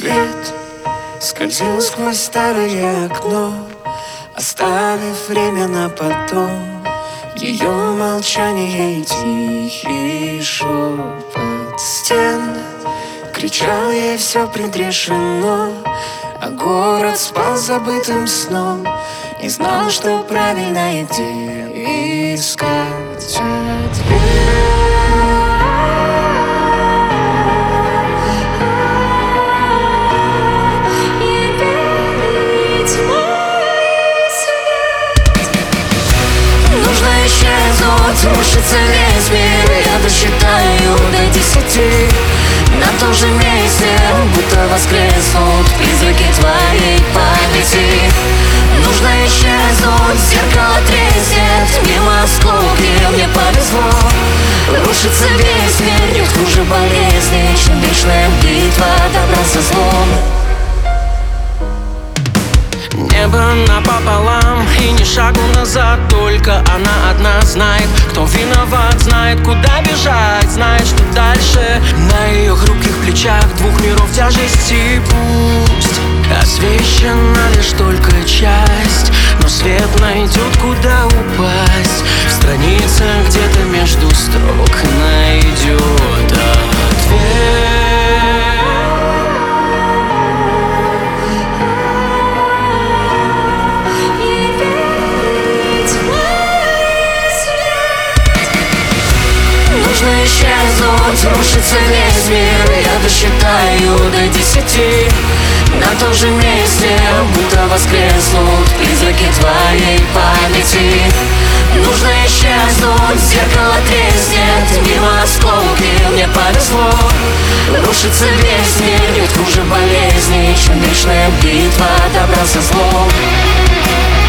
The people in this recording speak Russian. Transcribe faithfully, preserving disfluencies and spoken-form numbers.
Свет скользил сквозь старое окно, оставив время на потом. Ее молчание и тихий шепот стен кричал ей: все предрешено. А город спал забытым сном, не знал, что правильно и где искать ответ. Рушится весь мир, я досчитаю до десяти. На том же месте, будто воскреснут призраки твоей памяти. Нужно исчезнуть, зеркало треснет, мимо осколки, мне повезло. Рушится весь мир, нет хуже болезни, чем вечная битва добра со злом. Небо напополам и ни шагу назад, только она одна знает, кто виноват, знает, куда бежать, знает, что дальше. На ее хрупких плечах двух миров тяжести пусть освещена лишь только часть, но свет найдет, куда упасть. В страницах где-то между строк найдет ответ. Нужно исчезнуть, рушится весь мир, я досчитаю до десяти. На том же месте, будто воскреснут призраки твоей памяти. Нужно исчезнуть, зеркало треснет, мимо осколки, мне повезло. Рушится весь мир, нет хуже болезни, чем вечная битва добра со злом.